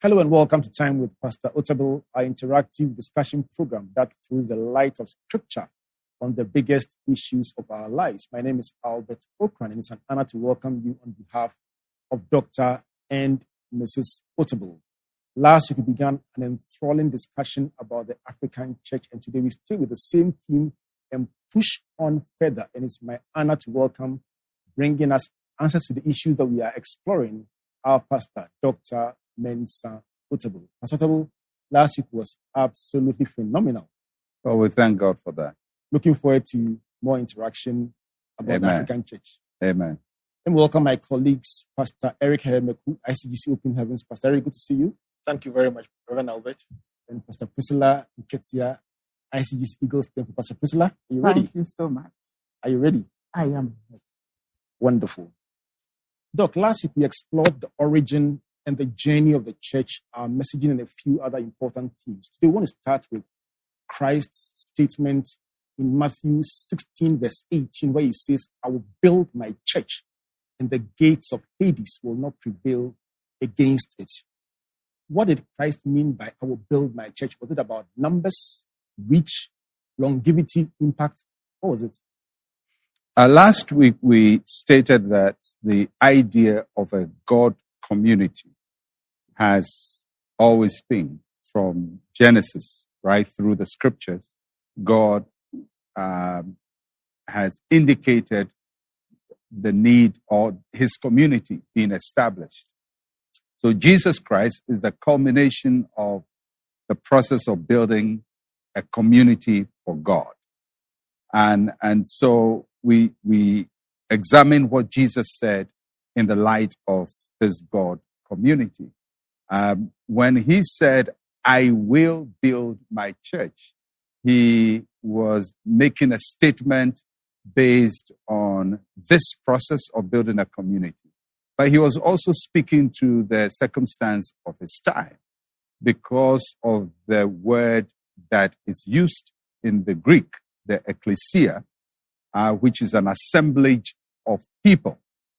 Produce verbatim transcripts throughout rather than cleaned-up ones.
Hello and welcome to Time with Pastor Otabil, our interactive discussion program that throws the light of Scripture on the biggest issues of our lives. My name is Albert Okran, and it's an honor to welcome you on behalf of Doctor and Missus Otabil. Last week, we began an enthralling discussion about the African church, and today we stay with the same theme and push on further. And it's my honor to welcome, bringing us answers to the issues that we are exploring, our pastor, Doctor Mensa Otabil. Pastor Otabil, last week was absolutely phenomenal. Well, we thank God for that. Looking forward to more interaction about Amen. the African church. Amen. And welcome my colleagues, Pastor Eric Hermeku, I C G C Open Heavens. Pastor Eric, good to see you. Thank you very much, Reverend Albert. And Pastor Priscilla Nketia, I C G C Eagles Temple. Pastor Priscilla, are you ready? Thank you so much. Are you ready? I am. Wonderful. Doc, last week we explored the origin and the journey of the church, our messaging, and a few other important themes. Today we want to start with Christ's statement in Matthew sixteen, verse eighteen, where he says, I will build my church, and the gates of Hades will not prevail against it. What did Christ mean by I will build my church? Was it about numbers, reach, longevity, impact? What was it? Uh, last week, we stated that the idea of a God community has always been, from Genesis right through the scriptures, God um, has indicated the need of his community being established. So Jesus Christ is the culmination of the process of building a community for God. And, and so we, we examine what Jesus said in the light of this God community. Um, when he said, I will build my church, he was making a statement based on this process of building a community. But he was also speaking to the circumstance of his time because of the word that is used in the Greek, the ecclesia, uh, which is an assemblage of people.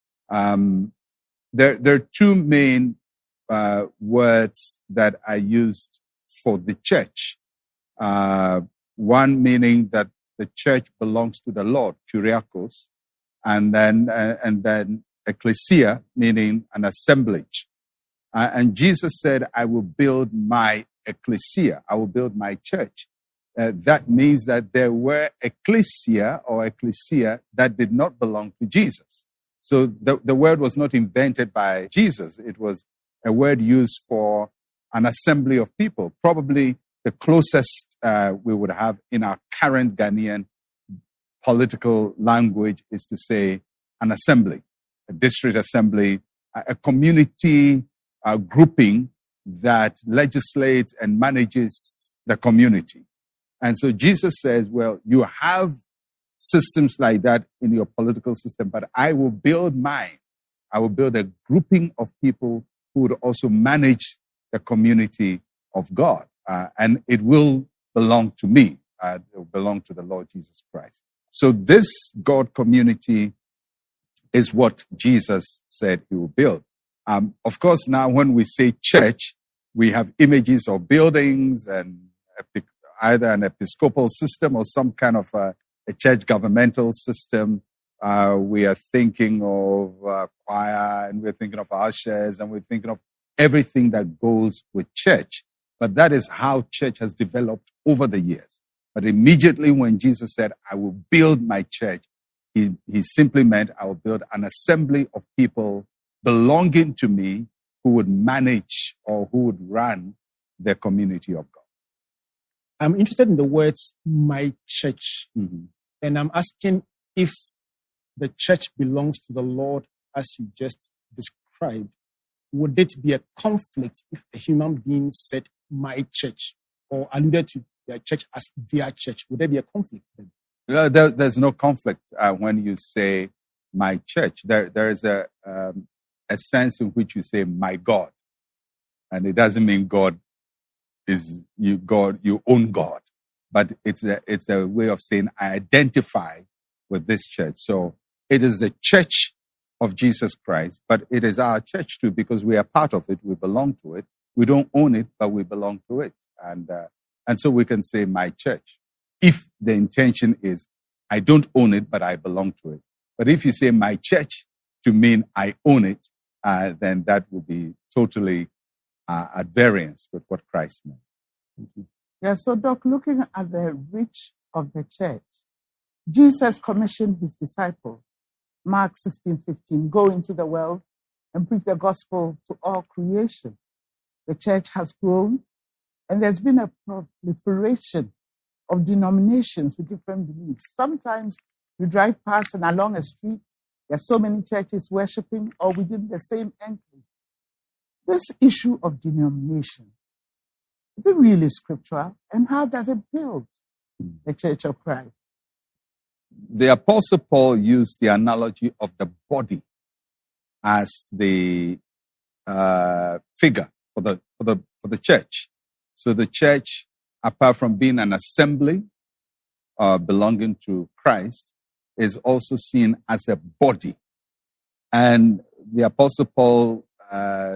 Um, there, there are two main uh, words that are used for the church. Uh, one meaning that the church belongs to the Lord, Kyriakos, and then uh, and then ecclesia, meaning an assemblage. Uh, and Jesus said, I will build my ecclesia. I will build my church. Uh, that means that there were ecclesia or ecclesia that did not belong to Jesus. So the, the word was not invented by Jesus. It was a word used for an assembly of people. Probably the closest uh, we would have in our current Ghanaian political language is to say an assembly, a district assembly, a community uh, grouping that legislates and manages the community. And so Jesus says, well, you have systems like that in your political system, but I will build mine. I will build a grouping of people who would also manage the community of God. Uh, and it will belong to me. Uh, it will belong to the Lord Jesus Christ. So this God community is what Jesus said he will build. Um, of course, now when we say church, we have images of buildings and either an episcopal system or some kind of a, a church governmental system. Uh, we are thinking of uh, choir, and we're thinking of ushers, and we're thinking of everything that goes with church. But that is how church has developed over the years. But immediately when Jesus said, I will build my church, he, he simply meant I will build an assembly of people belonging to me who would manage or who would run the community of God. I'm interested in the words, my church. Mm-hmm. And I'm asking if the church belongs to the Lord as you just described, would it be a conflict if a human being said, my church, or alluded to their church as their church? Would there be a conflict then? No, there, there's no conflict uh, when you say my church. There, there is a, um, a sense in which you say my God. And it doesn't mean God is you God, you own God. But it's a, it's a way of saying I identify with this church. So it is the church of Jesus Christ, but it is our church too because we are part of it. We belong to it. We don't own it, but we belong to it. And, uh, and so we can say my church. If the intention is, I don't own it, but I belong to it. But if you say my church to mean I own it, uh, then that would be totally uh, at variance with what Christ meant. Mm-hmm. Yeah, so Doc, looking at the reach of the church, Jesus commissioned his disciples, Mark sixteen fifteen, go into the world and preach the gospel to all creation. The church has grown, and there's been a proliferation of denominations with different beliefs. Sometimes you drive past and along a street, there are so many churches worshiping or within the same enclave. This issue of denominations, is it really scriptural? And how does it build the Church of Christ? The Apostle Paul used the analogy of the body as the uh, figure for the for the for the church. So the church, apart from being an assembly uh, belonging to Christ, is also seen as a body. And the Apostle Paul uh,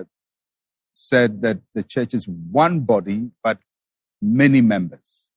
said that the church is one body, but many members.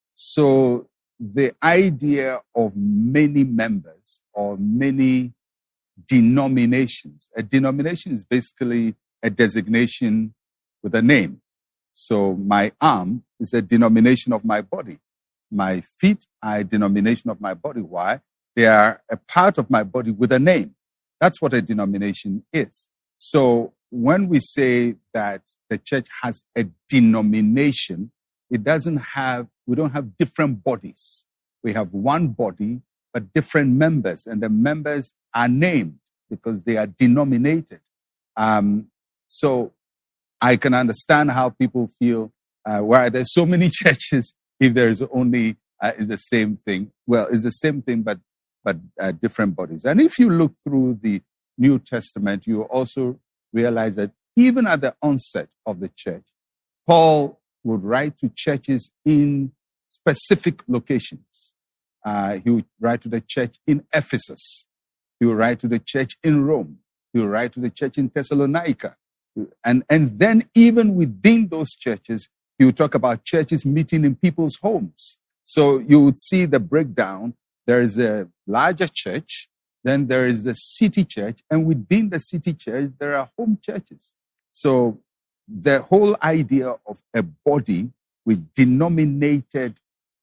So the idea of many members or many denominations, a denomination is basically a designation with a name. So my arm is a denomination of my body. My feet are a denomination of my body. Why? They are a part of my body with a name. That's what a denomination is. So when we say that the church has a denomination, it doesn't have, we don't have different bodies. We have one body, but different members, and the members are named because they are denominated. Um, so I can understand how people feel, uh, why there's so many churches if there is only uh, is the same thing. Well, it's the same thing, but but uh, different bodies. And if you look through the New Testament, you also realize that even at the onset of the church, Paul would write to churches in specific locations. Uh, he would write to the church in Ephesus. He would write to the church in Rome. He would write to the church in Thessalonica. And, and then even within those churches, he would talk about churches meeting in people's homes. So you would see the breakdown. There is a larger church, then there is the city church, and within the city church, there are home churches. So the whole idea of a body with denominated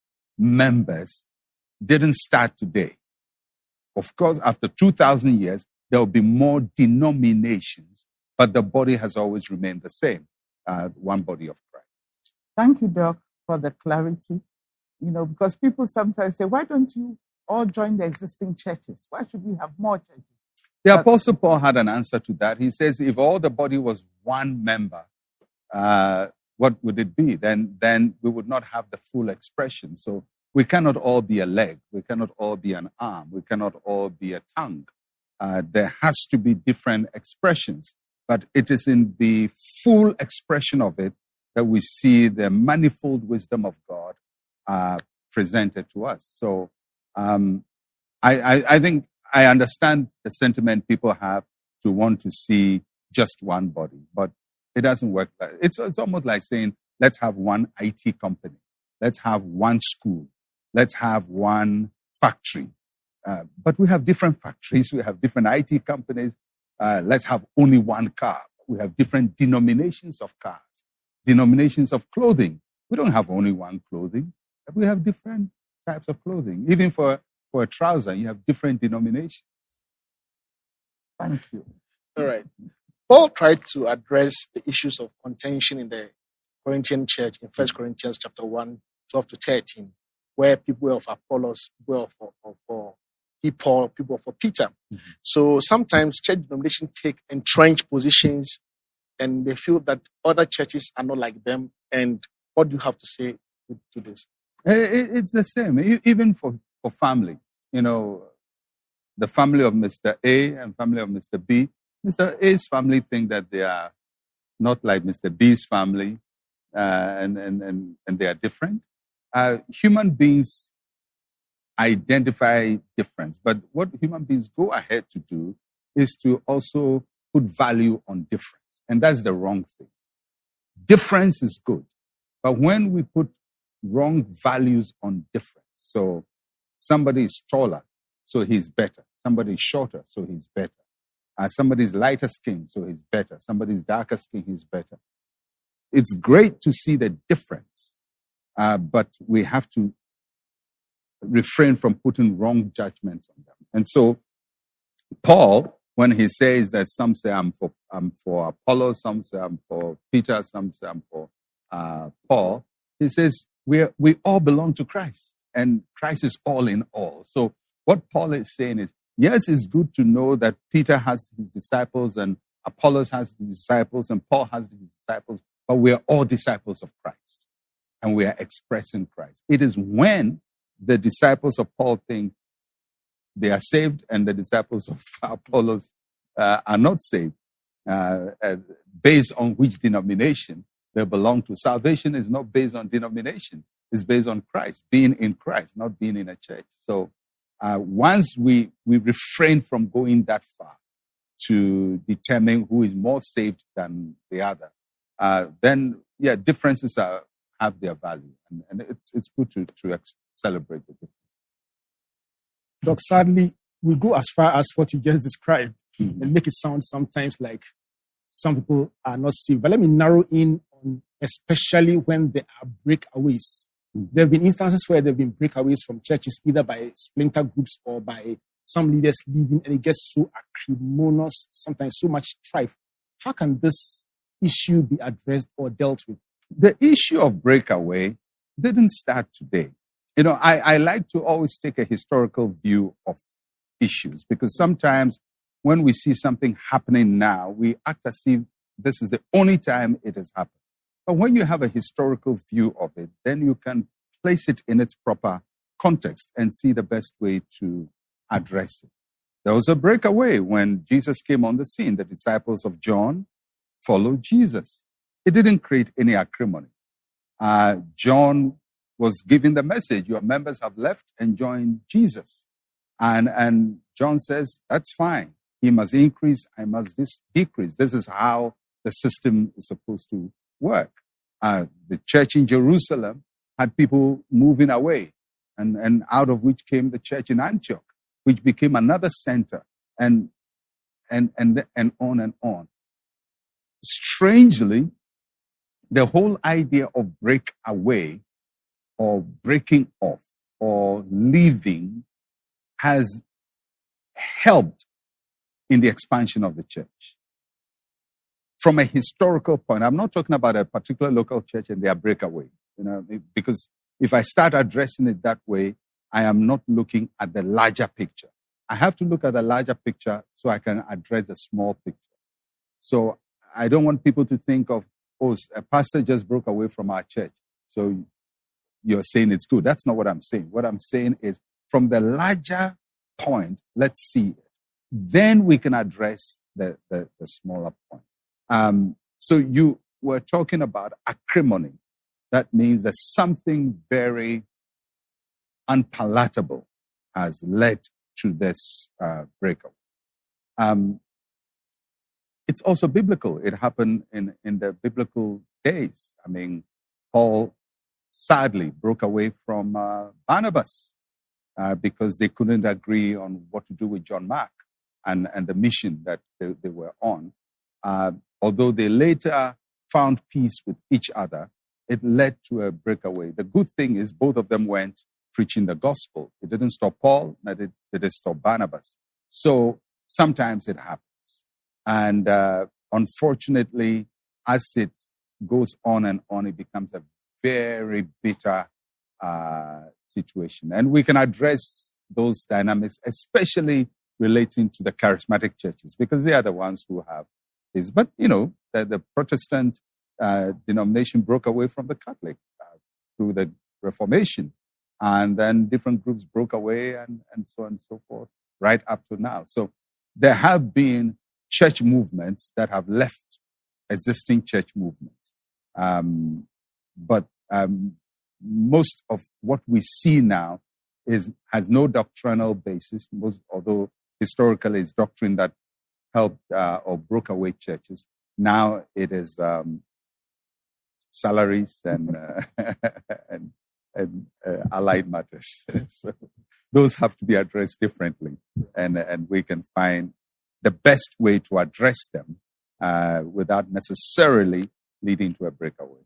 members didn't start today. Of course, after two thousand years, there will be more denominations, but the body has always remained the same, uh, one body of Christ. Thank you, Doc, for the clarity. You know, because people sometimes say, why don't you all join the existing churches? Why should we have more churches? The but, Apostle Paul had an answer to that. He says, if all the body was one member, uh, what would it be? Then, then we would not have the full expression. So we cannot all be a leg. We cannot all be an arm. We cannot all be a tongue. Uh, there has to be different expressions. But it is in the full expression of it that we see the manifold wisdom of God uh, presented to us. So um, I, I, I think I understand the sentiment people have to want to see just one body, but it doesn't work. Like, it's, it's almost like saying, let's have one I T company. Let's have one school. Let's have one factory. Uh, but we have different factories. We have different I T companies. Uh, let's have only one car. We have different denominations of cars, denominations of clothing. We don't have only one clothing. We have different types of clothing. Even for, for a trouser, you have different denominations. Thank you. All right. Paul tried to address the issues of contention in the Corinthian church in First Corinthians chapter one, twelve to thirteen, where people were of Apollos, people were for, for, for Paul, people were for Peter. Mm-hmm. So sometimes church denominations take entrenched positions and they feel that other churches are not like them. And what do you have to say to this? It's the same, even for, for families. You know, the family of Mister A and family of Mister B. Mister A's family think that they are not like Mister B's family, uh, and, and, and, and they are different. Uh, human beings identify difference, but what human beings go ahead to do is to also put value on difference. And that's the wrong thing. difference is good. But when we put wrong values on difference, so somebody is taller, so he's better. Somebody is shorter, so he's better. Uh, somebody's lighter skin, so he's better. Somebody's darker skin, he's better. It's great to see the difference, uh, but we have to refrain from putting wrong judgments on them. And so Paul, when he says that some say I'm for I'm for Apollo, some say I'm for Peter, some say I'm for uh, Paul, he says we we all belong to Christ, and Christ is all in all. So what Paul is saying is, yes, it's good to know that Peter has his disciples and Apollos has his disciples and Paul has his disciples, but we are all disciples of Christ, and we are expressing Christ. It is when the disciples of Paul think they are saved and the disciples of Apollos uh, are not saved, uh, uh, based on which denomination they belong to. Salvation is not based on denomination. It's based on Christ, being in Christ, not being in a church. So uh, once we, we refrain from going that far to determine who is more saved than the other, uh, then, yeah, differences are, have their value. And, and it's, it's good to, to ex- celebrate the difference. Doc, sadly, we go as far as what you just described Mm-hmm. and make it sound sometimes like some people are not saved. But let me narrow in on, especially when there are breakaways. Mm-hmm. There have been instances where there have been breakaways from churches, either by splinter groups or by some leaders leaving, and it gets so acrimonious, sometimes so much strife. How can this issue be addressed or dealt with? The issue of breakaway didn't start today. You know, I, I like to always take a historical view of issues, because sometimes when we see something happening now, we act as if this is the only time it has happened. But when you have a historical view of it, then you can place it in its proper context and see the best way to address it. There was a breakaway when Jesus came on the scene. The disciples of John followed Jesus. It didn't create any acrimony. Uh, John was giving the message, your members have left and joined Jesus. And, and John says, that's fine. He must increase, I must dis- decrease. This is how the system is supposed to work. Uh, the church in Jerusalem had people moving away, and, and out of which came the church in Antioch, which became another center, and, and, and, and on and on. Strangely, the whole idea of break away or breaking off or leaving has helped in the expansion of the church. From a historical point, I'm not talking about a particular local church and their breakaway, you know, because if I start addressing it that way, I am not looking at the larger picture. I have to look at the larger picture so I can address the small picture. So I don't want people to think of, oh, a pastor just broke away from our church, so you're saying it's good. That's not what I'm saying. What I'm saying is, from the larger point, let's see it. Then we can address the, the, the smaller point. Um, so you were talking about acrimony. That means that something very unpalatable has led to this uh, breakup. Um, it's also biblical. It happened in, in the biblical days. I mean, Paul sadly broke away from uh, Barnabas uh, because they couldn't agree on what to do with John Mark and, and the mission that they, they were on. Uh, although they later found peace with each other, it led to a breakaway. The good thing is both of them went preaching the gospel. It didn't stop Paul, and it didn't stop Barnabas. So sometimes it happens. And uh, unfortunately, as it goes on and on, it becomes a very bitter uh, situation. And we can address those dynamics, especially relating to the charismatic churches, because they are the ones who have this. But, you know, the, the Protestant uh, denomination broke away from the Catholic uh, through the Reformation. And then different groups broke away and, and so on and so forth, right up to now. So there have been church movements that have left existing church movements. Um, but um, most of what we see now is has no doctrinal basis, most, although historically it's doctrine that helped uh, or broke away churches. Now it is um, salaries and uh, and, and uh, allied matters. So those have to be addressed differently, and and we can find the best way to address them uh, without necessarily leading to a breakaway.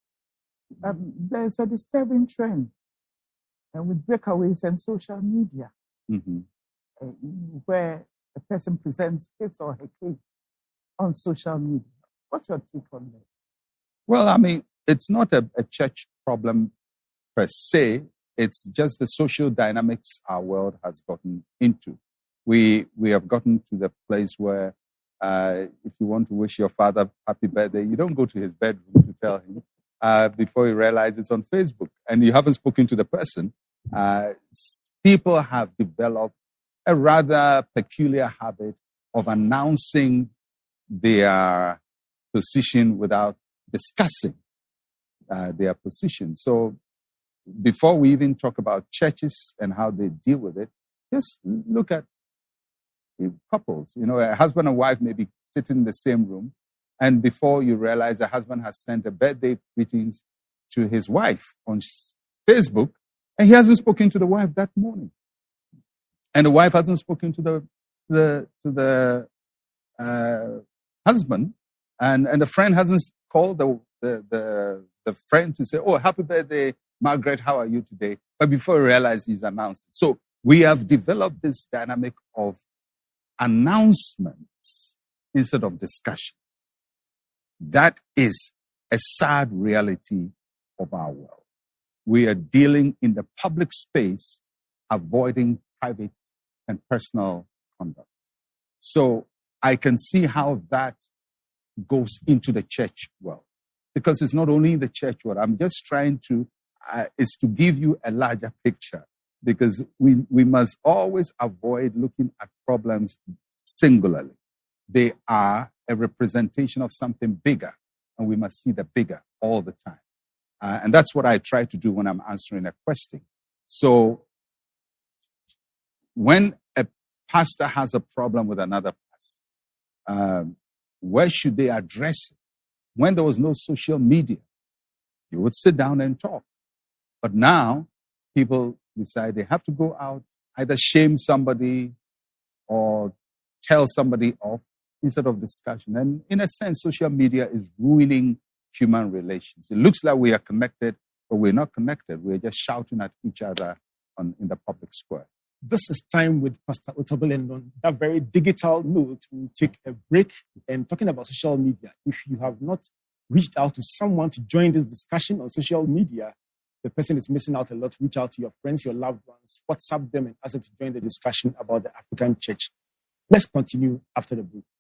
Um, there's a disturbing trend uh, with breakaways and social media, Mm-hmm. uh, where a person presents his or her case on social media. What's your take on that? Well, I mean, it's not a, a church problem per se. It's just the social dynamics our world has gotten into. We we have gotten to the place where uh, if you want to wish your father happy birthday, you don't go to his bedroom to tell him uh, before you realize it's on Facebook and you haven't spoken to the person. Uh, people have developed a rather peculiar habit of announcing their position without discussing uh, their position. So before we even talk about churches and how they deal with it, just look at couples. You know, a husband and wife may be sitting in the same room, and before you realize the husband has sent a birthday greetings to his wife on Facebook, and he hasn't spoken to the wife that morning. And the wife hasn't spoken to the the to the uh, husband, and, and the friend hasn't called the, the the the friend to say, "Oh, happy birthday, Margaret, how are you today?" But before you realize, he's announced it. So we have developed this dynamic of announcements instead of discussion. That is a sad reality of our world. We are dealing in the public space, avoiding private and personal conduct. So I can see how that goes into the church world, because it's not only the church world. I'm just trying to, uh, is to give you a larger picture, because we, we must always avoid looking at problems singularly. They are a representation of something bigger, and we must see the bigger all the time. Uh, and that's what I try to do when I'm answering a question. So when a pastor has a problem with another pastor, um, where should they address it? When there was no social media, you would sit down and talk. But now people decide they have to go out, either shame somebody or tell somebody off instead of discussion. And in a sense, social media is ruining human relations. It looks like we are connected, but we're not connected. We're just shouting at each other on, in the public square. This is Time with Pastor Otabil, and on that very digital note, we'll take a break. And talking about social media, if you have not reached out to someone to join this discussion on social media, the person is missing out a lot. Reach out to your friends, your loved ones, WhatsApp them and ask them to join the discussion about the African church. Let's continue after the break.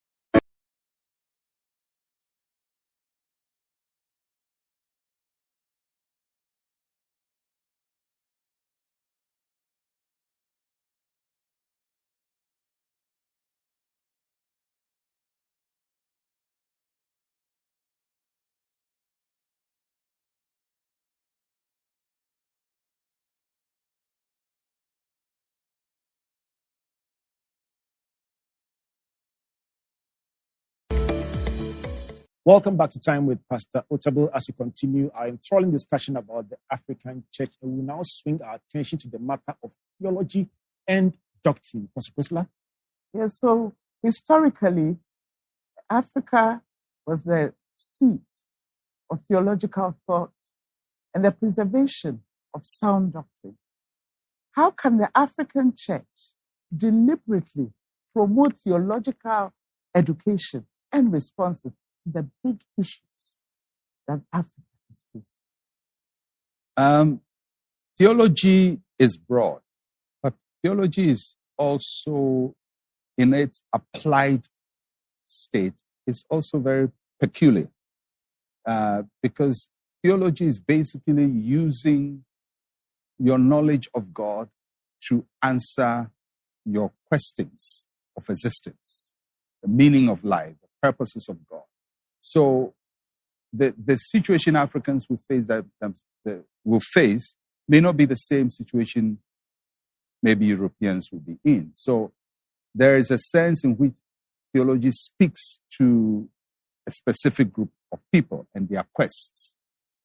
Welcome back to Time with Pastor Otabil as we continue our enthralling discussion about the African church. And we now swing our attention to the matter of theology and doctrine. Pastor Priscilla? Yes, so historically, Africa was the seat of theological thought and the preservation of sound doctrine. How can the African church deliberately promote theological education and responses the big issues that Africa is facing? Um, theology is broad, but theology is also, in its applied state, is also very peculiar. Uh, because theology is basically using your knowledge of God to answer your questions of existence, the meaning of life, the purposes of God. So the, the situation Africans will face that, that will face may not be the same situation maybe Europeans will be in. So there is a sense in which theology speaks to a specific group of people and their quests.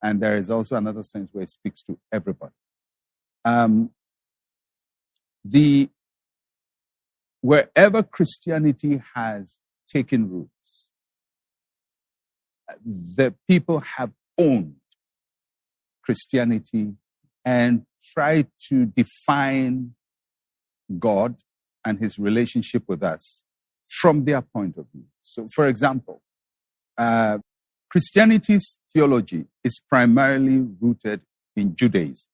And there is also another sense where it speaks to everybody. Um, the wherever Christianity has taken roots, the people have owned Christianity and tried to define God and his relationship with us from their point of view. So, for example, uh, Christianity's theology is primarily rooted in Judaism.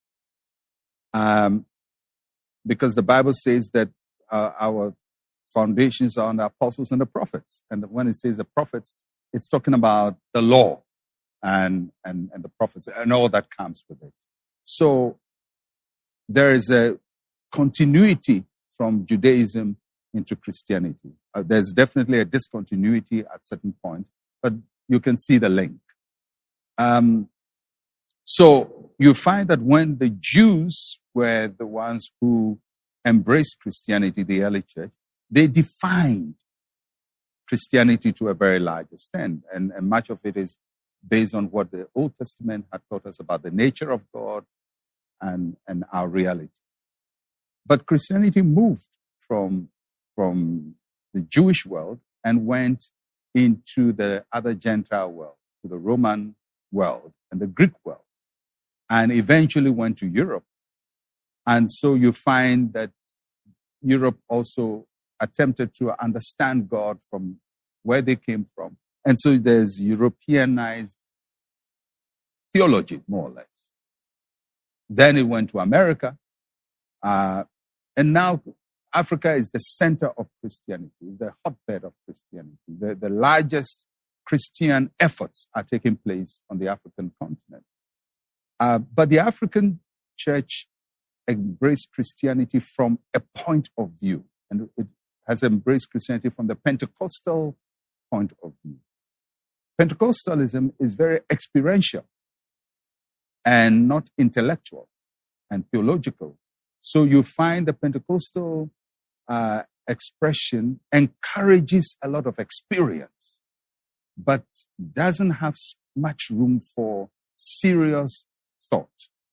Um, because the Bible says that uh, our foundations are on the apostles and the prophets. And when it says the prophets, it's talking about the law and, and, and the prophets and all that comes with it. So there is a continuity from Judaism into Christianity. Uh, there's definitely a discontinuity at certain points, but you can see the link. Um, so you find that when the Jews were the ones who embraced Christianity, the early church, they defined Christianity to a very large extent. And, and much of it is based on what the Old Testament had taught us about the nature of God and, and our reality. But Christianity moved from, from the Jewish world and went into the other Gentile world, to the Roman world and the Greek world, and eventually went to Europe. And so you find that Europe also attempted to understand God from where they came from. And so there's Europeanized theology, more or less. Then it went to America. Uh, and now Africa is the center of Christianity, the hotbed of Christianity. The, the largest Christian efforts are taking place on the African continent. Uh, but the African church embraced Christianity from a point of view, and it has embraced Christianity from the Pentecostal point of view. Pentecostalism is very experiential and not intellectual and theological. So you find the Pentecostal uh, expression encourages a lot of experience, but doesn't have much room for serious thought.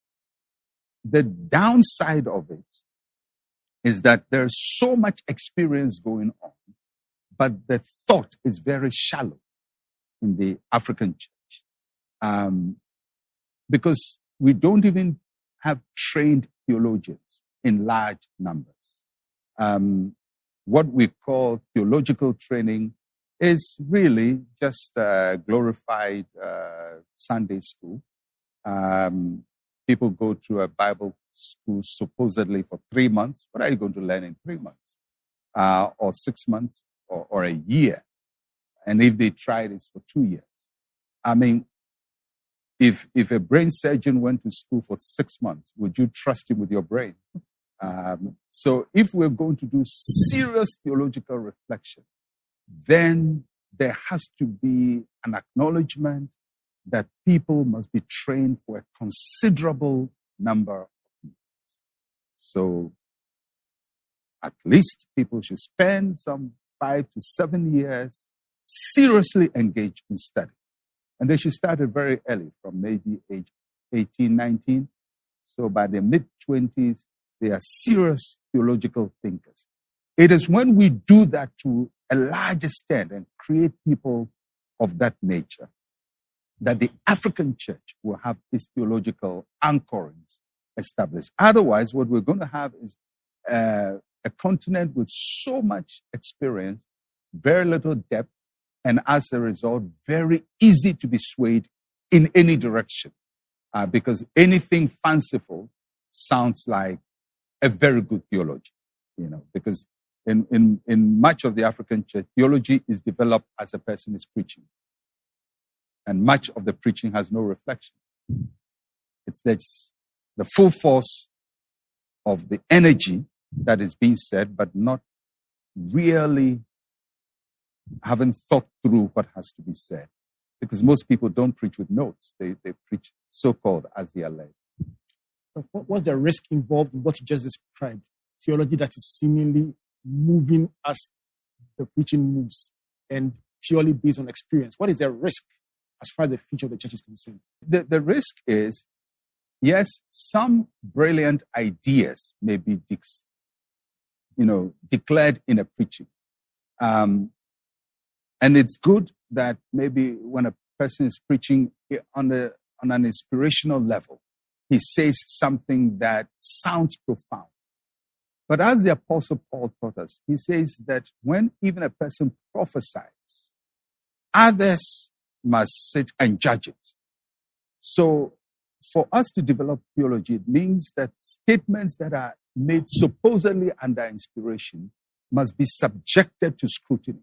The downside of it is that there's so much experience going on, but the thought is very shallow in the African church. Um, because we don't even have trained theologians in large numbers. Um, what we call theological training is really just a glorified uh, Sunday school. Um, people go to a Bible school supposedly for three months. What are you going to learn in three months? Uh, or six months or, or a year? And if they tried, it's for two years. I mean, if if a brain surgeon went to school for six months, would you trust him with your brain? Um, so if we're going to do serious theological reflection, then there has to be an acknowledgement that people must be trained for a considerable number of years. So at least people should spend some five to seven years seriously engaged in study. And they should start it very early, from maybe age eighteen, nineteen. So by the mid-twenties, they are serious theological thinkers. It is when we do that to a large extent and create people of that nature that the African church will have its theological anchorings established. Otherwise, what we're going to have is uh, a continent with so much experience, very little depth, and as a result, very easy to be swayed in any direction. Uh, because anything fanciful sounds like a very good theology, you know, because in, in, in much of the African church, theology is developed as a person is preaching. And much of the preaching has no reflection. It's that's the full force of the energy that is being said, but not really having thought through what has to be said. Because most people don't preach with notes. They, they preach so-called as they are led. What was the risk involved in what you just described? Theology that is seemingly moving as the preaching moves and purely based on experience. What is the risk as far as the future of the church is concerned? The, the risk is, yes, some brilliant ideas may be, de- you know, declared in a preaching. Um, and it's good that maybe when a person is preaching on, a, on an inspirational level, he says something that sounds profound. But as the Apostle Paul taught us, he says that when even a person prophesies, others must sit and judge it. So for us to develop theology, it means that statements that are made supposedly under inspiration must be subjected to scrutiny.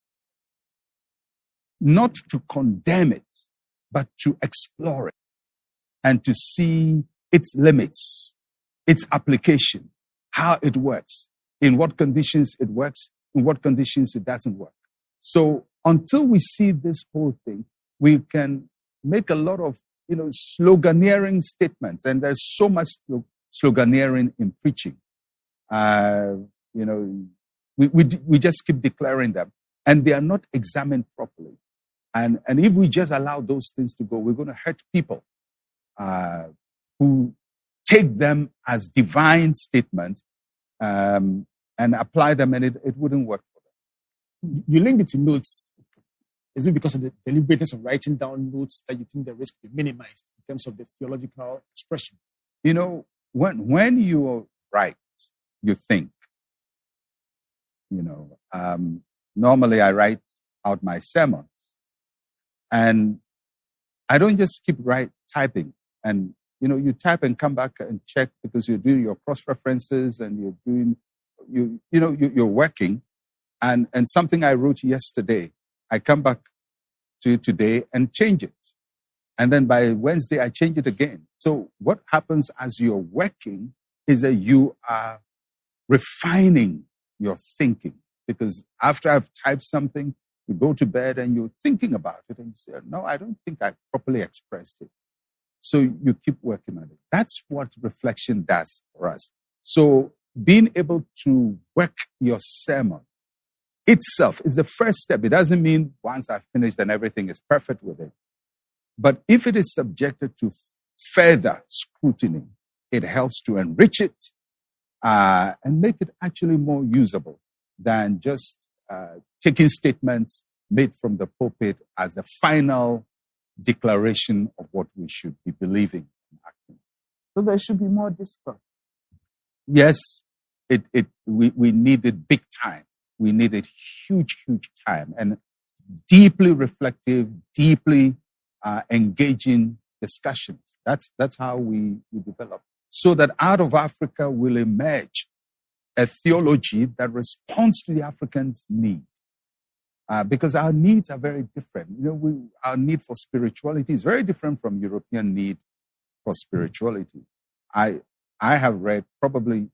Not to condemn it, but to explore it and to see its limits, its application, how it works, in what conditions it works, in what conditions it doesn't work. So until we see this whole thing, we can make a lot of, you know, sloganeering statements. And there's so much sloganeering in preaching. Uh, you know, we, we, we just keep declaring them. And they are not examined properly. And, and if we just allow those things to go, we're going to hurt people uh, who take them as divine statements um, and apply them, and it, it wouldn't work for them. You link it to notes. Is it because of the deliberateness of writing down notes that you think the risk will be minimized in terms of the theological expression? You know, when when you write, you think. You know, um, normally I write out my sermons, and I don't just keep write typing. And you know, you type and come back and check because you're doing your cross references and you're doing, you you know, you, you're working, and and something I wrote yesterday, I come back to it today and change it. And then by Wednesday, I change it again. So what happens as you're working is that you are refining your thinking. Because after I've typed something, you go to bed and you're thinking about it and you say, no, I don't think I properly expressed it. So you keep working on it. That's what reflection does for us. So being able to work your sermon itself is the first step. It doesn't mean once I've finished then everything is perfect with it. But if it is subjected to further scrutiny, it helps to enrich it uh, and make it actually more usable than just uh, taking statements made from the pulpit as the final declaration of what we should be believing and acting. So there should be more discourse. Yes, it, it, we, we needed big time. We needed huge, huge time and deeply reflective, deeply uh, engaging discussions. That's, that's how we, we develop. So that out of Africa will emerge a theology that responds to the African's need. Uh, because our needs are very different. You know, we, our need for spirituality is very different from European need for spirituality. I, I have read probably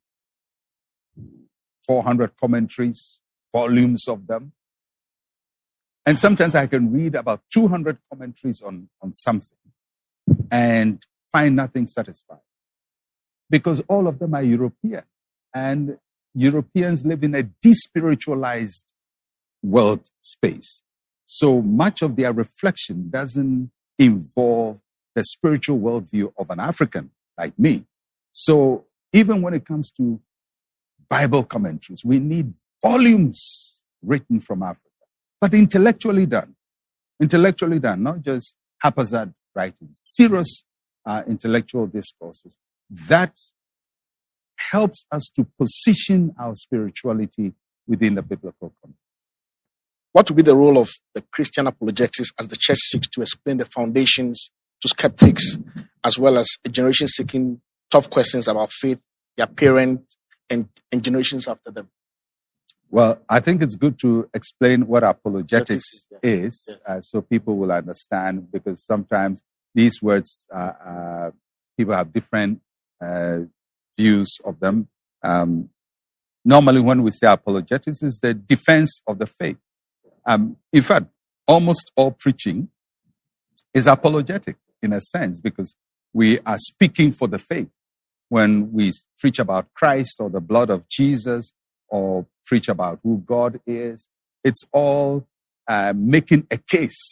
four hundred commentaries, volumes of them. And sometimes I can read about two hundred commentaries on, on something and find nothing satisfying. Because all of them are European. And Europeans live in a despiritualized world space. So much of their reflection doesn't involve the spiritual worldview of an African like me. So even when it comes to Bible commentaries, we need volumes written from Africa, but intellectually done. Intellectually done, not just haphazard writing, serious uh, intellectual discourses. That helps us to position our spirituality within the biblical context. What would be the role of the Christian apologetics as the church seeks to explain the foundations to skeptics, as well as a generation seeking tough questions about faith, their parents, and, and generations after them? Well, I think it's good to explain what apologetics yeah. is, yeah. uh, so people will understand, because sometimes these words, uh, uh, people have different uh, views of them. Um, normally, when we say apologetics, is the defense of the faith. Um, in fact, almost all preaching is apologetic in a sense, because we are speaking for the faith. When we preach about Christ or the blood of Jesus or preach about who God is, it's all uh, making a case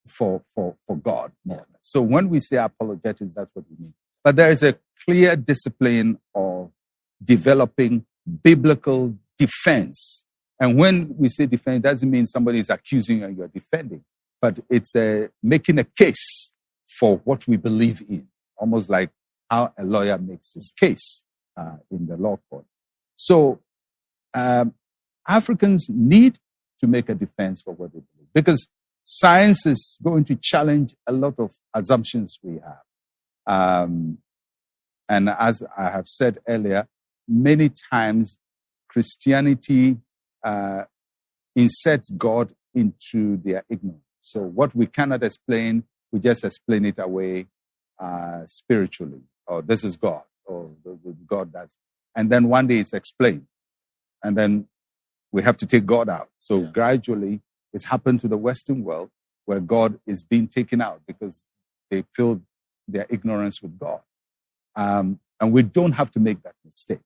for, for, for God. More or less. So when we say apologetics, that's what we mean. But there is a clear discipline of developing biblical defense. And when we say defense, it doesn't mean somebody is accusing you and you're defending, but it's a, making a case for what we believe in, almost like how a lawyer makes his case uh, in the law court. So um, Africans need to make a defense for what they believe, because science is going to challenge a lot of assumptions we have. Um, and as I have said earlier, many times Christianity uh, inserts God into their ignorance. So what we cannot explain, we just explain it away uh, spiritually. Or this is God, or God does. And then one day it's explained. And then we have to take God out. So yeah. gradually it's happened to the Western world where God is being taken out because they filled their ignorance with God. Um, and we don't have to make that mistake.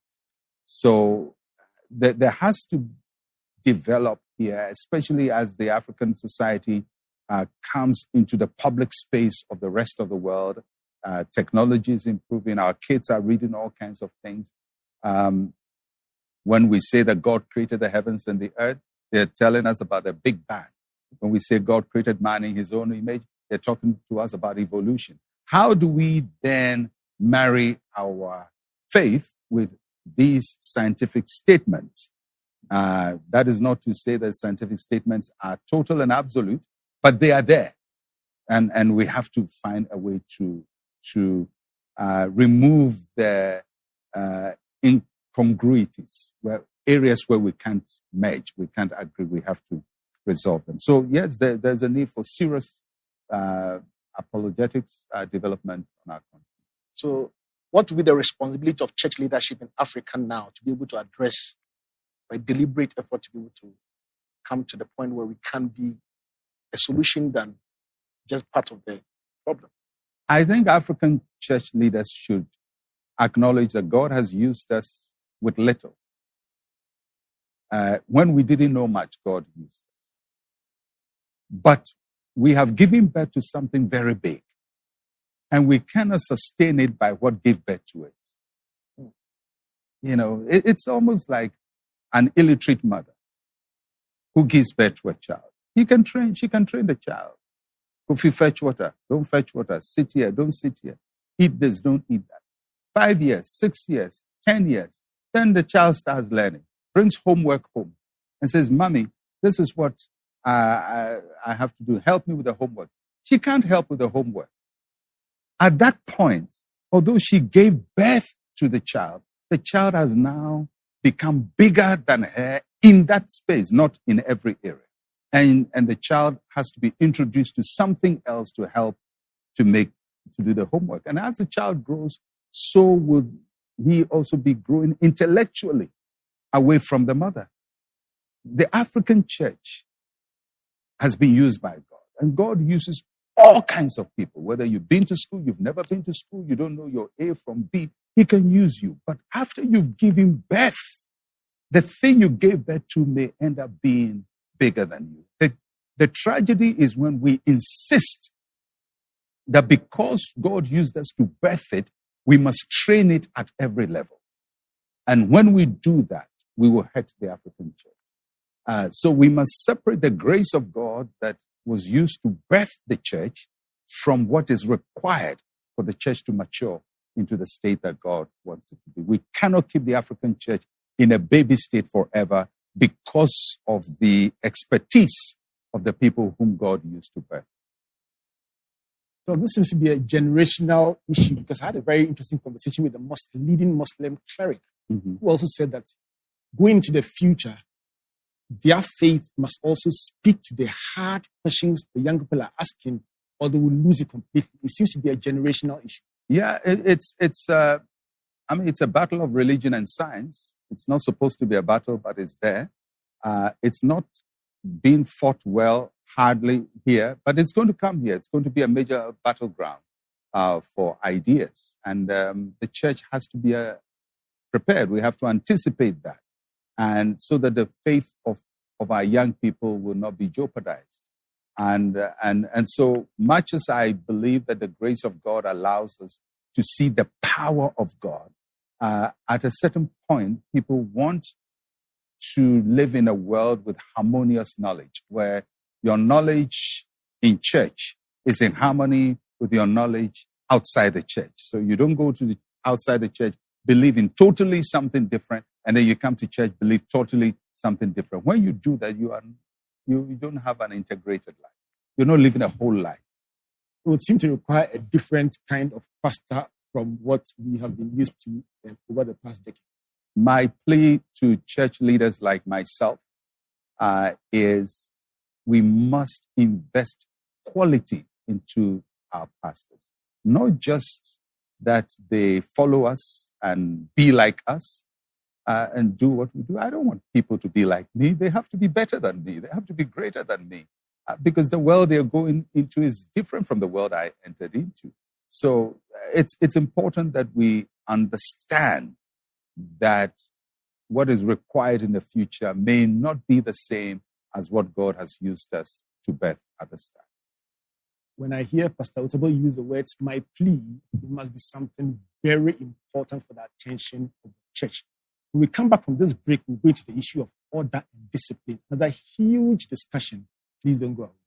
So th- there has to develop here, especially as the African society uh, comes into the public space of the rest of the world. Uh, technology is improving. Our kids are reading all kinds of things. Um, when we say that God created the heavens and the earth, they're telling us about the Big Bang. When we say God created man in his own image, they're talking to us about evolution. How do we then marry our faith with these scientific statements? Uh, that is not to say that scientific statements are total and absolute, but they are there. And, and we have to find a way to, to uh, remove the uh, incongruities, where areas where we can't merge, we can't agree, we have to resolve them. So yes, there, there's a need for serious uh, apologetics uh, development on our country. So what will be the responsibility of church leadership in Africa now to be able to address, by deliberate effort, to be able to come to the point where we can be a solution than just part of the problem? I think African church leaders should acknowledge that God has used us with little. Uh, when we didn't know much, God used us. But we have given birth to something very big, and we cannot sustain it by what gave birth to it. You know, it, it's almost like an illiterate mother who gives birth to a child. He can train, she can train the child. If you fetch water, don't fetch water. Sit here, don't sit here. Eat this, don't eat that. Five years, six years, ten years. Then the child starts learning, brings homework home, and says, Mommy, this is what uh, I, I have to do. Help me with the homework. She can't help with the homework. At that point, although she gave birth to the child, the child has now become bigger than her in that space, not in every area. And, and the child has to be introduced to something else to help to make, to do the homework. And as the child grows, so will he also be growing intellectually away from the mother. The African church has been used by God, and God uses all kinds of people. Whether you've been to school, you've never been to school, you don't know your A from B, He can use you. But after you've given birth, the thing you gave birth to may end up being bigger than you. The, the tragedy is when we insist that because God used us to birth it, we must train it at every level. And when we do that, we will hurt the African church. Uh, so we must separate the grace of God that was used to birth the church from what is required for the church to mature into the state that God wants it to be. We cannot keep the African church in a baby state forever because of the expertise of the people whom God used to birth. So this seems to be a generational issue, because I had a very interesting conversation with a Muslim, leading Muslim cleric Mm-hmm. who also said that going into the future, their faith must also speak to the hard questions the young people are asking, or they will lose it completely. It seems to be a generational issue. Yeah, it, it's it's. Uh, I mean, it's a battle of religion and science. It's not supposed to be a battle, but it's there. Uh, it's not being fought well, hardly here, but it's going to come here. It's going to be a major battleground uh, for ideas, and um, the church has to be uh, prepared. We have to anticipate that, and so that the faith of of our young people will not be jeopardized. And, uh, and, and so much as I believe that the grace of God allows us to see the power of God, uh, at a certain point, people want to live in a world with harmonious knowledge, where your knowledge in church is in harmony with your knowledge outside the church. So you don't go to the outside the church believing totally something different, and then you come to church believe totally something different. When you do that, you are you, you don't have an integrated life. You're not living a whole life. It would seem to require a different kind of pastor from what we have been used to uh, over the past decades. My plea to church leaders like myself uh, is we must invest quality into our pastors. Not just that they follow us and be like us uh, and do what we do. I don't want people to be like me. They have to be better than me. They have to be greater than me uh, because the world they're going into is different from the world I entered into. So it's it's important that we understand that what is required in the future may not be the same as what God has used us to birth at the start. When I hear Pastor Otabil use the words, my plea, it must be something very important for the attention of the church. When we come back from this break, we'll go to the issue of order and discipline. Another huge discussion. Please don't go away.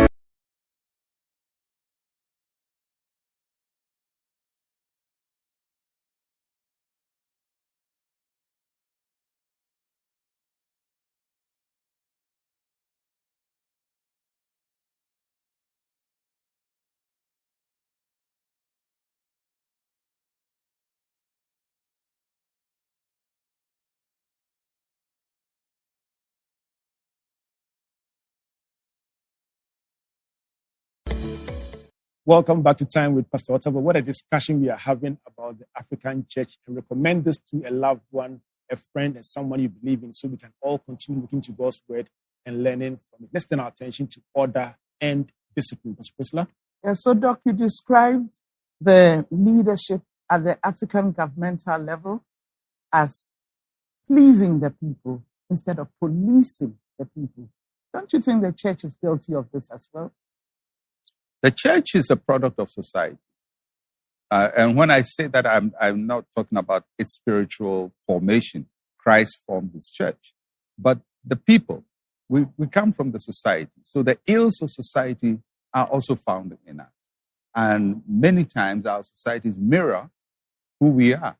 Welcome back to Time with Pastor Otabil. What a discussion we are having about the African church. And recommend this to a loved one, a friend, and someone you believe in, so we can all continue looking to God's word and learning from it. Let's turn our attention to order and discipline. Pastor Priscilla? Yeah, so, Doc, you described the leadership at the African governmental level as pleasing the people instead of policing the people. Don't you think the church is guilty of this as well? The church is a product of society. Uh, and when I say that, I'm, I'm not talking about its spiritual formation. Christ formed his church. But the people, we, we come from the society. So the ills of society are also found in us. And many times our societies mirror who we are.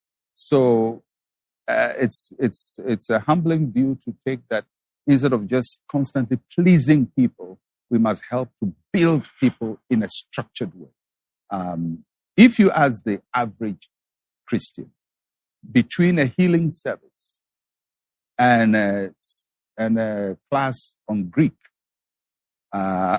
So uh, it's, it's, it's a humbling view to take that instead of just constantly pleasing people, we must help to build people in a structured way. Um, if you ask the average Christian, between a healing service and a, and a class on Greek, uh,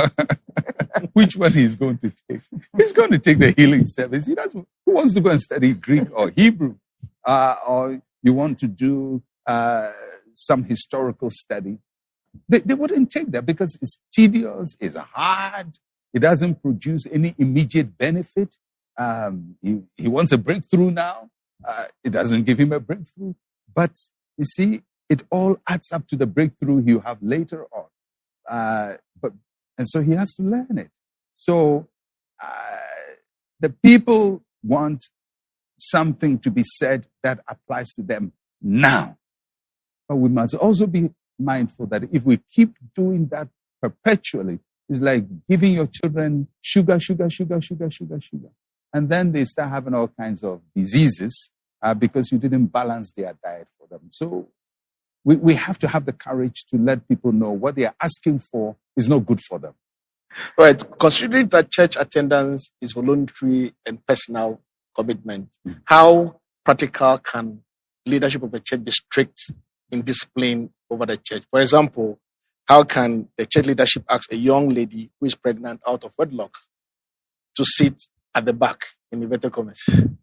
which one he's going to take? He's going to take the healing service. He doesn't. Who wants to go and study Greek or Hebrew? Uh, or you want to do uh, some historical study? They, they wouldn't take that because it's tedious, it's hard, it doesn't produce any immediate benefit. Um, he, he wants a breakthrough now. Uh, it doesn't give him a breakthrough. But you see, it all adds up to the breakthrough you have later on. Uh, but and so he has to learn it. So uh, the people want something to be said that applies to them now. But we must also be mindful that if we keep doing that perpetually, it's like giving your children sugar, sugar, sugar, sugar, sugar, sugar. And then they start having all kinds of diseases uh, because you didn't balance their diet for them. So we, we have to have the courage to let people know what they are asking for is not good for them. Right. Considering that church attendance is voluntary and personal commitment, mm-hmm. how practical can leadership of a church be strict in discipline over the church? For example, how can the church leadership ask a young lady who is pregnant out of wedlock to sit at the back in inverted commas?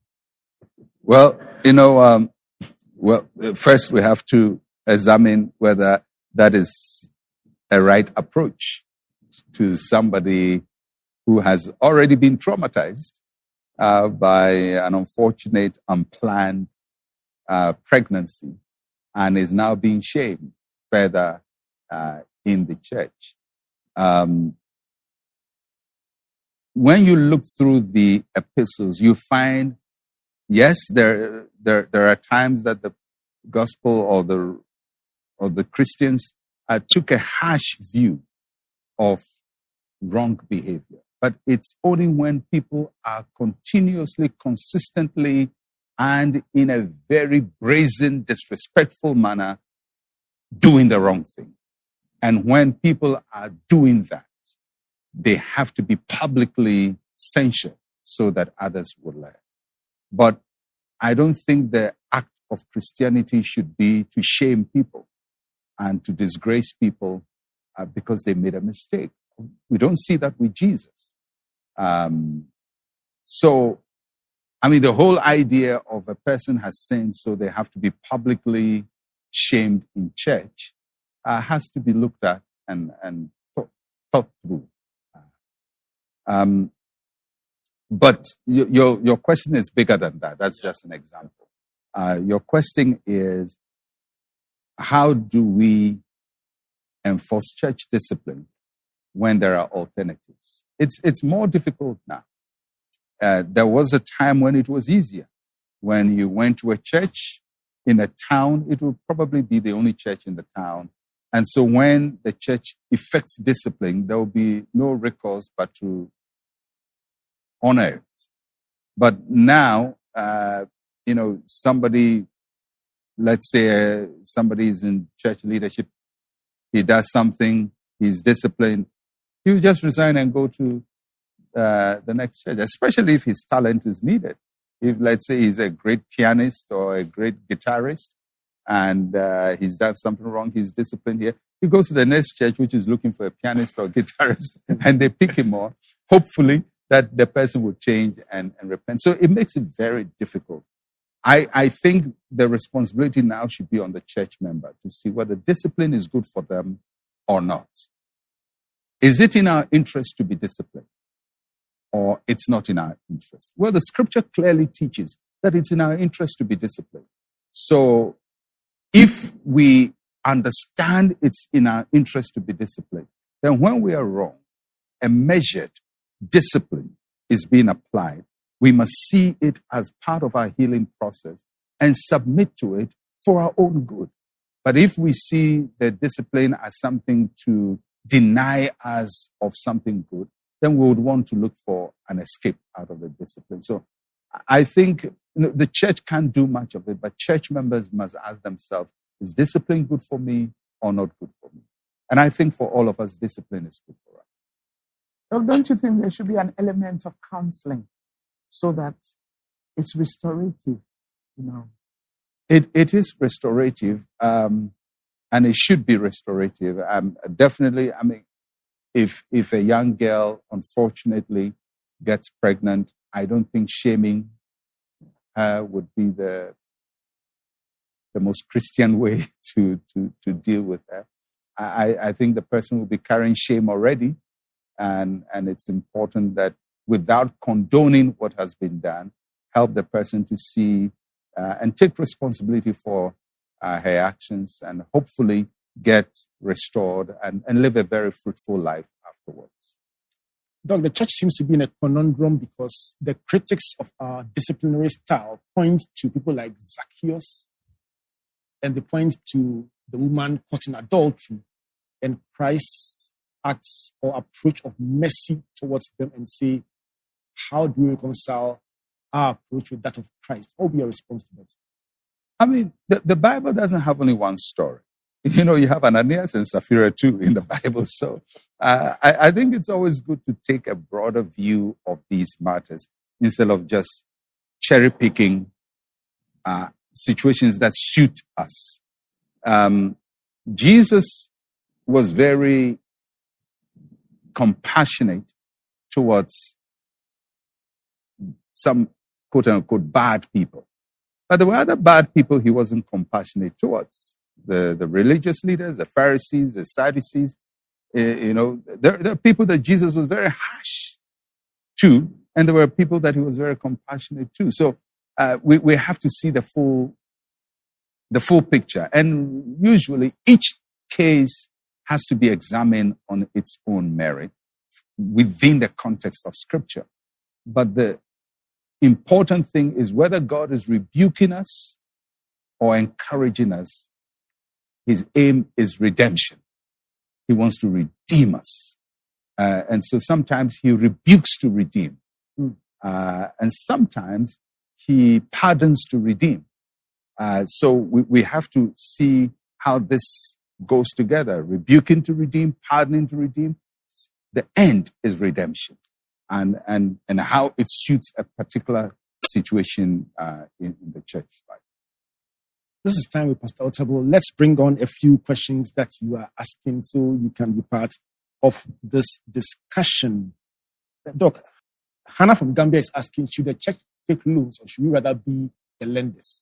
Well, you know, um, well, first we have to examine whether that is a right approach to somebody who has already been traumatized uh, by an unfortunate, unplanned uh, pregnancy and is now being shamed further uh, in the church. Um, when you look through the epistles, you find, yes, there, there, there are times that the gospel or the, or the Christians uh, took a harsh view of wrong behavior. But it's only when people are continuously, consistently, and in a very brazen, disrespectful manner doing the wrong thing. And when people are doing that, they have to be publicly censured so that others will learn. But I don't think the act of Christianity should be to shame people and to disgrace people uh, because they made a mistake. We don't see that with Jesus. Um, so, I mean, the whole idea of a person has sinned, so they have to be publicly shamed in church, uh, has to be looked at and, and thought, thought through. Um, but your, your, your question is bigger than that. That's just an example. Uh, your question is, how do we enforce church discipline when there are alternatives? It's, it's more difficult now. Uh, there was a time when it was easier. When you went to a church in a town, it would probably be the only church in the town. And so when the church effects discipline, there will be no recourse but to honor it. But now, uh, you know, somebody, let's say uh, somebody is in church leadership, he does something, he's disciplined, he will just resign and go to uh, the next church, especially if his talent is needed. If, let's say, he's a great pianist or a great guitarist, and uh, he's done something wrong, he's disciplined here, he goes to the next church, which is looking for a pianist or a guitarist, and they pick him on, hopefully that the person will change and, and repent. So it makes it very difficult. I, I think the responsibility now should be on the church member to see whether discipline is good for them or not. Is it in our interest to be disciplined, or it's not in our interest? Well, the scripture clearly teaches that it's in our interest to be disciplined. So if we understand it's in our interest to be disciplined, then when we are wrong, a measured discipline is being applied, we must see it as part of our healing process and submit to it for our own good. But if we see the discipline as something to deny us of something good, then we would want to look for an escape out of the discipline. So I think you know, the church can't do much of it, but church members must ask themselves, is discipline good for me or not good for me? And I think for all of us, discipline is good for us. Well, don't you think there should be an element of counseling so that it's restorative, you know? It It is restorative, um, and it should be restorative. Um, definitely, I mean, if if a young girl, unfortunately, gets pregnant, I don't think shaming her would be the the most Christian way to, to, to deal with her. I, I think the person will be carrying shame already. And, and it's important that without condoning what has been done, help the person to see uh, and take responsibility for uh, her actions and hopefully get restored and, and live a very fruitful life afterwards. Doc, the church seems to be in a conundrum because the critics of our disciplinary style point to people like Zacchaeus, and they point to the woman caught in adultery, and Christ's acts or approach of mercy towards them, and say, how do we reconcile our approach with that of Christ? What will be your response to that? I mean, the, the Bible doesn't have only one story. You know, you have Ananias and Sapphira too in the Bible. So uh, I, I think it's always good to take a broader view of these matters instead of just cherry picking uh, situations that suit us. Um, Jesus was very compassionate towards some quote unquote bad people. But there were other bad people he wasn't compassionate towards. The, the religious leaders, the Pharisees, the Sadducees, uh, you know, there, there are people that Jesus was very harsh to, and there were people that he was very compassionate to. So uh, we, we have to see the full, the full picture. And usually each case has to be examined on its own merit within the context of Scripture. But the important thing is whether God is rebuking us or encouraging us, his aim is redemption. He wants to redeem us. Uh, and so sometimes he rebukes to redeem. Mm. Uh, and sometimes he pardons to redeem. Uh, so we, we have to see how this goes together. Rebuking to redeem, pardoning to redeem. The end is redemption. And, and, and how it suits a particular situation uh, in, in the church life. This is time with Pastor Otabil. Let's bring on a few questions that you are asking so you can be part of this discussion. Doc, Hannah from Gambia is asking, should the church take loans or should we rather be the lenders?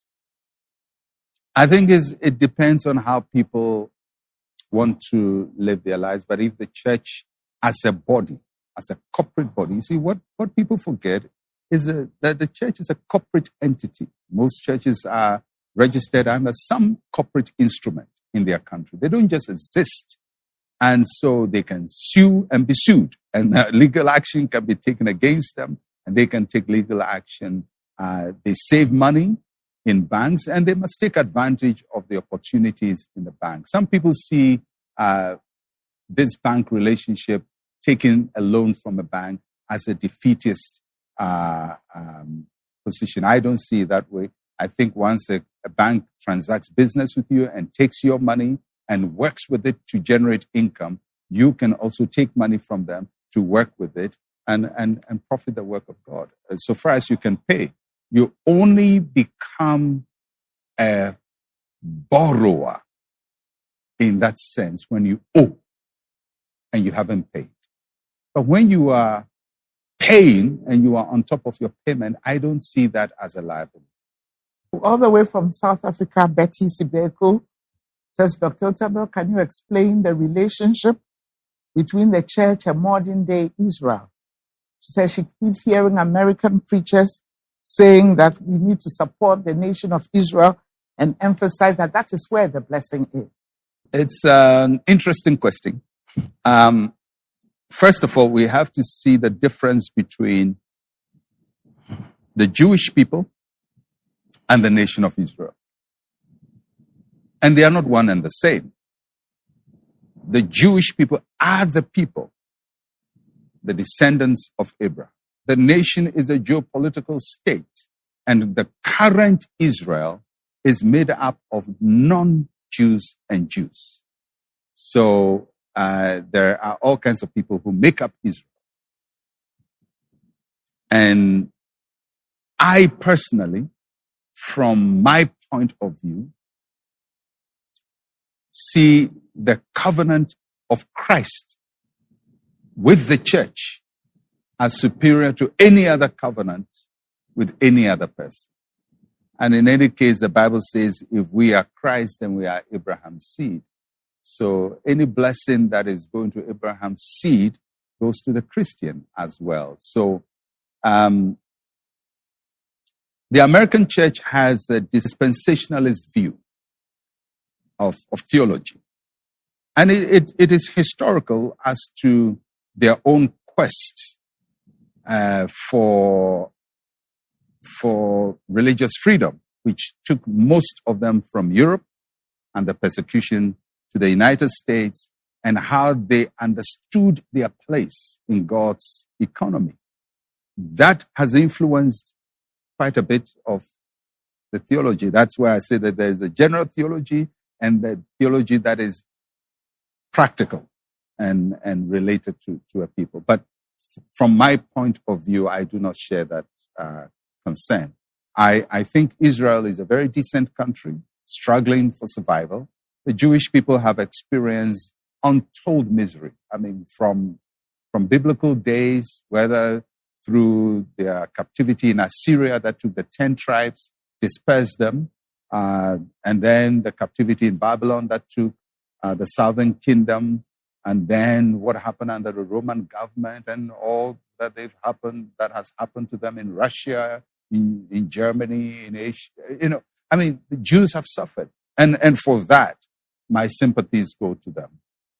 I think is it depends on how people want to live their lives. But if the church as a body, as a corporate body, you see, what, what people forget is a, that the church is a corporate entity. Most churches are registered under some corporate instrument in their country. They don't just exist. And so they can sue and be sued. And uh, legal action can be taken against them. And they can take legal action. Uh, they save money in banks. And they must take advantage of the opportunities in the bank. Some people see uh, this bank relationship, taking a loan from a bank, as a defeatist uh, um, position. I don't see it that way. I think once a, a bank transacts business with you and takes your money and works with it to generate income, you can also take money from them to work with it and, and, and profit the work of God. As so far as you can pay, you only become a borrower in that sense when you owe and you haven't paid. But when you are paying and you are on top of your payment, I don't see that as a liability. All the way from South Africa, Betty Sibeko says, Doctor Otabil, can you explain the relationship between the church and modern day Israel? She says she keeps hearing American preachers saying that we need to support the nation of Israel and emphasize that that is where the blessing is. It's an interesting question. Um, first of all, we have to see the difference between the Jewish people and the nation of Israel. And they are not one and the same. The Jewish people are the people, the descendants of Abraham. The nation is a geopolitical state, and the current Israel is made up of non-Jews and Jews. So uh, there are all kinds of people who make up Israel. And I personally, from my point of view, see the covenant of Christ with the church as superior to any other covenant with any other person. And in any case, the Bible says, if we are Christ, then we are Abraham's seed. So any blessing that is going to Abraham's seed goes to the Christian as well. So um, the American church has a dispensationalist view of, of theology. And it, it, it is historical as to their own quest uh, for, for religious freedom, which took most of them from Europe and the persecution to the United States, and how they understood their place in God's economy. That has influenced quite a bit of the theology. That's why I say that there's a general theology and the theology that is practical and, and related to, to a people. But f- from my point of view, I do not share that uh, concern. I, I think Israel is a very decent country, struggling for survival. The Jewish people have experienced untold misery. I mean, from, from biblical days, whether through their captivity in Assyria that took the ten tribes, dispersed them, uh, and then the captivity in Babylon that took uh, the southern kingdom, and then what happened under the Roman government and all that they've happened, that has happened to them in Russia, in, in Germany, in Asia. You know, I mean, the Jews have suffered. And, and for that, my sympathies go to them.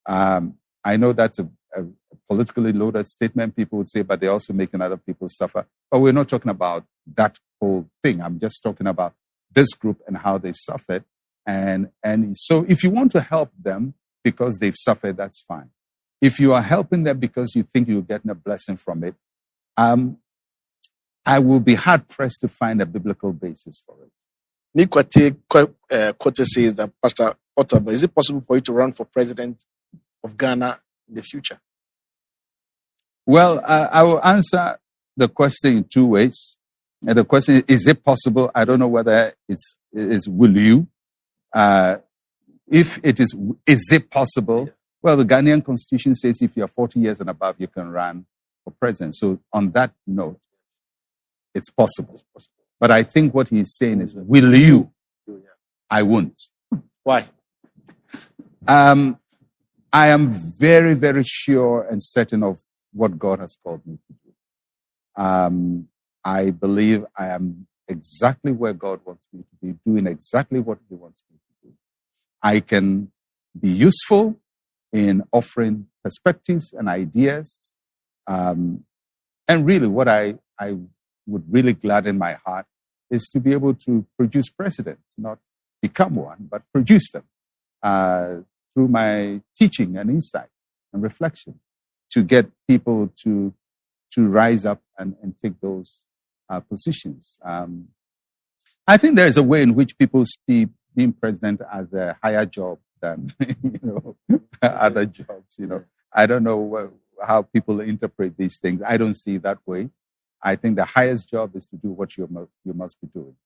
Um, I know that's a, a politically loaded statement, people would say, but they're also making other people suffer. But we're not talking about that whole thing. I'm just talking about this group and how they've suffered. And, and so if you want to help them because they've suffered, that's fine. If you are helping them because you think you're getting a blessing from it, um, I will be hard-pressed to find a biblical basis for it. Nikwate uh, Kote says that, Pastor Otabil, is it possible for you to run for president of Ghana in the future? Well, uh, I will answer the question in two ways. And the question is, is it possible? I don't know whether it's is will you. Uh, if it is, is it possible? Yeah. Well, the Ghanaian constitution says if you're forty years and above, you can run for president. So on that note, it's possible. It's possible. But I think what he's saying is, will you? I won't. Why? Um, I am very, very sure and certain of what God has called me to do. Um, I believe I am exactly where God wants me to be, doing exactly what He wants me to do. I can be useful in offering perspectives and ideas. Um, and really, what I, I would really gladden my heart is to be able to produce presidents, not become one, but produce them uh, through my teaching and insight and reflection, to get people to to rise up and, and take those uh, positions. Um, I think there is a way in which people see being president as a higher job than you know other jobs. You know, I don't know how people interpret these things. I don't see it that way. I think the highest job is to do what you must, you must be doing.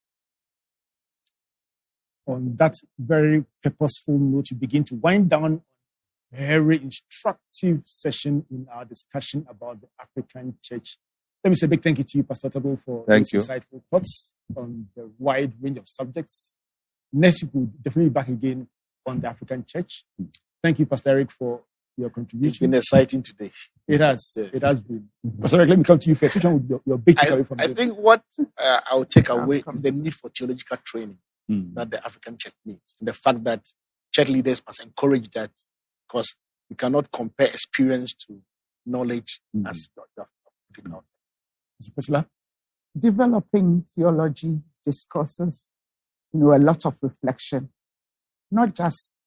On that very purposeful note, you begin to wind down a very instructive session in our discussion about the African church. Let me say a big thank you to you, Pastor Otabil, for thank those you. insightful thoughts on the wide range of subjects. Next week, we'll definitely be back again on the African church. Thank you, Pastor Eric, for your contribution. It's been exciting today. It has. Yeah. It has been. Pastor Eric, let me come to you first. Which one would your, your big takeaway from I this? think what uh, I will take away is the need for theological training Mm. that the African church needs. And the fact that church leaders must encourage that, because we cannot compare experience to knowledge Mm. as you have put it out. Mister Priscilla? Developing theology discourses, you know, a lot of reflection, not just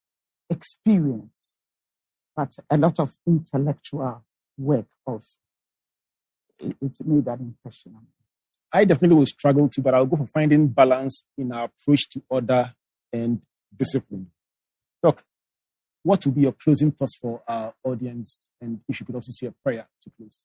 experience, but a lot of intellectual work also. It, it made that impression on me. I definitely will struggle too, but I'll go for finding balance in our approach to order and discipline. Doc, what will be your closing thoughts for our audience? And if you could also say a prayer to close.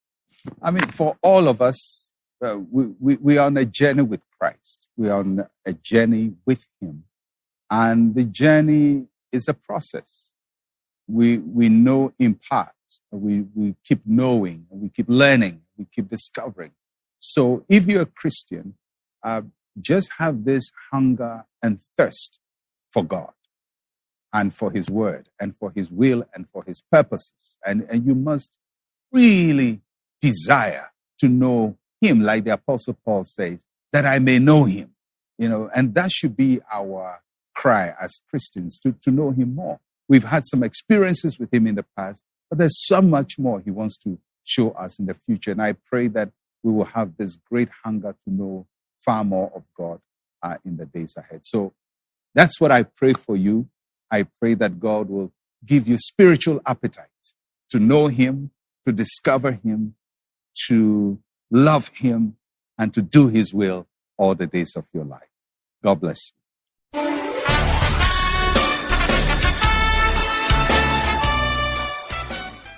I mean, for all of us, uh, we, we, we are on a journey with Christ. We are on a journey with Him. And the journey is a process. We, we know in part. We, we keep knowing, we keep learning, we keep discovering. So if you're a Christian, uh, just have this hunger and thirst for God and for His word and for His will and for His purposes. And, and you must really desire to know Him, like the Apostle Paul says, that I may know Him. You know, and that should be our cry as Christians, to, to know Him more. We've had some experiences with Him in the past, but there's so much more He wants to show us in the future. And I pray that we will have this great hunger to know far more of God uh, in the days ahead. So that's what I pray for you. I pray that God will give you spiritual appetite to know Him, to discover Him, to love Him, and to do His will all the days of your life. God bless you.